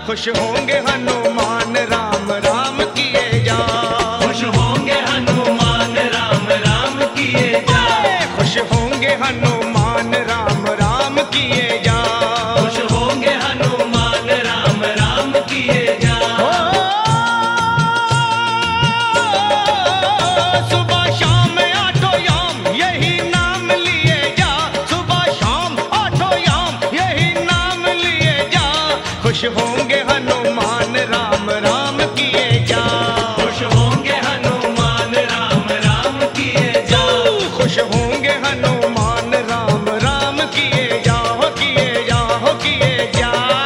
खुश होंगे हनुमान राम राम किए जा। खुश होंगे हनुमान राम राम किए जा। खुश होंगे हनुमान राम राम किए जा। खुश होंगे हनुमान राम राम किए जा। सुबह शाम आठों याम यही नाम लिए जा। सुबह शाम आठों याम यही नाम लिए जा। खुश होंगे हनुमान राम राम किए जा। खुश होंगे हनुमान राम राम किए जा। खुश होंगे हनुमान राम राम किए जा हो किए जा हो किए जा।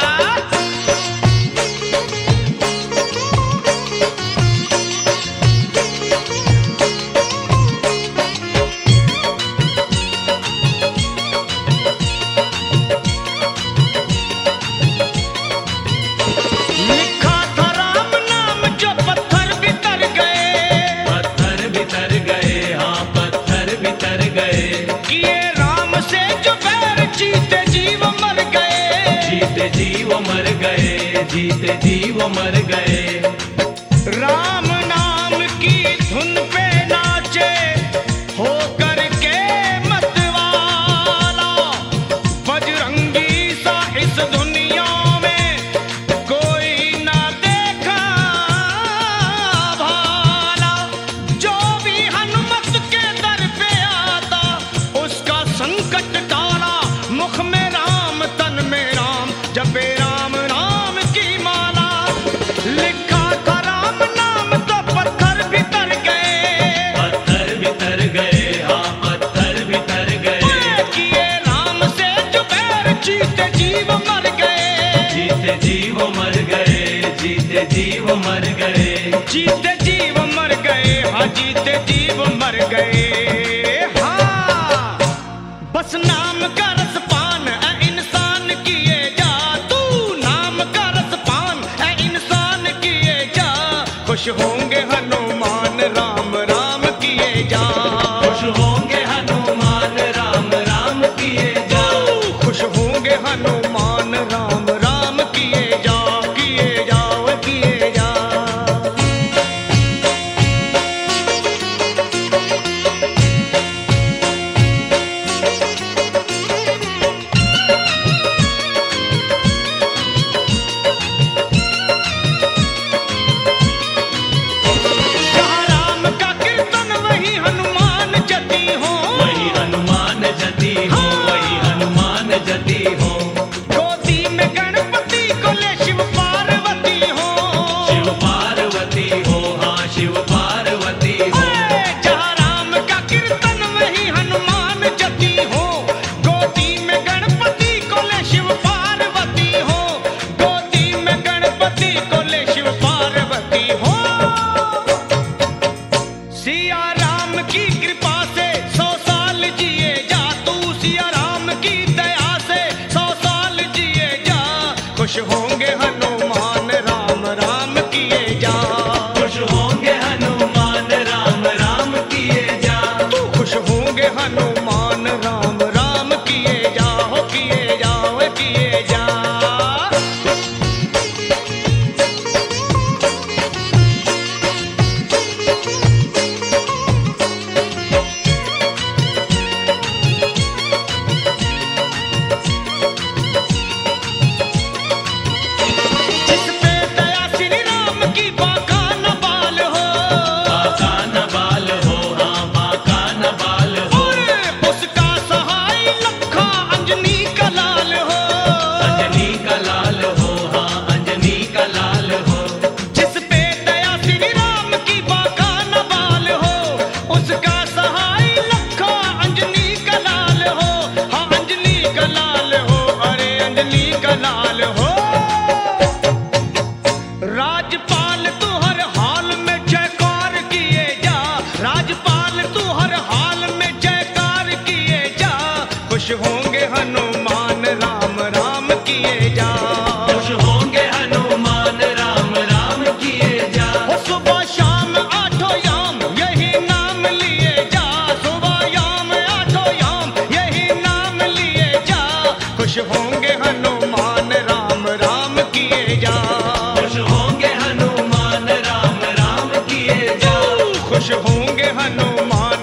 लिखा था राम नाम जो पत्थर बितर गए। पत्थर बितर गए, हाँ पत्थर बितर गए। किए राम से जो बैर जीते जीव मर गए। जीते जीव मर गए, जीते जीव मर गए। राम नाम की धुन पे नाचे हो करके मतवाला। बजरंगी सा इस दुनिया में कोई ना देखा भाला। जो भी हनुमत के दर पे आता उसका संकट टाला। मुख में राम तन में राम जपे राम नाम की माला। लिखा था राम नाम तो पत्थर बितर गए। पत्थर बितर गए, हाँ पत्थर बितर गए। किए राम से जो बैर जीते जीव मर गए। जीते जीव मर गए, जीते जीव मर गए। जीते जीव मर गए, हाँ जीते जीव मर गए। हाँ बस नाम का रसपान है इंसान किए जा। तू नाम का रसपान है इंसान किए जा। खुश होंगे हनुमान राम राम किए जा। खुश होंगे हनुमान राम राम किए जा। खुश होंगे हनुमान राम राम किए जा किए जा वे किए जा। जहाँ राम का कीर्तन वही हनुमान जति हो। वही हनुमान जति हो, वही हनुमान जति हो। गोदी में गणपति को ले शिव पार्वती हो। शिव पार्वती हो, हाँ शिव पार्वती हो। जहाँ राम का कीर्तन वही हनुमान जति हो। गोदी में गणपति को ले शिव पार्वती हो। गोदी में गणपति को ले शिव पार्वती हो। सिया राम की कृपा से 100 साल जिए जा। तू सिया राम की दया से 100 साल जिए जा। खुश होंगे हनुमान राम राम किए जा। खुश होंगे हनुमान राम राम किए जा। तू खुश होंगे हनुमान राम राम किए जा हो किए जा वे किए जा। हनुमान